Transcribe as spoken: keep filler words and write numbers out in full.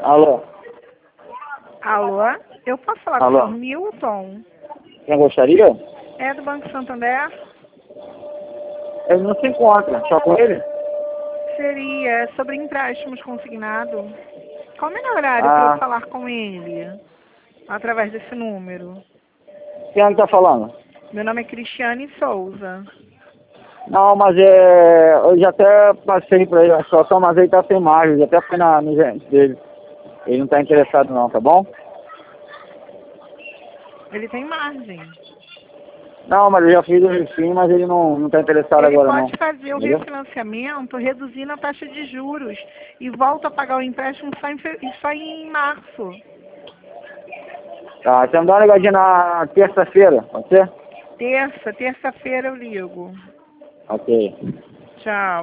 Alô? Alô? Eu posso falar Alô? com o senhor Milton? Quem gostaria? É do Banco Santander? Ele não se encontra. Só com ele? Seria sobre empréstimos consignados. Qual o melhor horário para Ah, eu falar com ele? Através desse número. quem é que tá falando? Meu nome é Cristiane Souza. Não, mas é... eu já até passei pra ele a situação, mas ele tá sem margem. Já até fui na, no gerente dele. Ele não tá interessado não, tá bom? Ele tem margem. Não, mas eu já fiz o refim, mas ele não, não tá interessado Ele agora não. pode fazer o Entendeu? refinanciamento reduzindo a taxa de juros e volta a pagar o empréstimo só em, fe... só em março. Tá, então dá uma ligadinha na terça-feira, pode ser? Terça, terça-feira eu ligo. Ok. Tchau.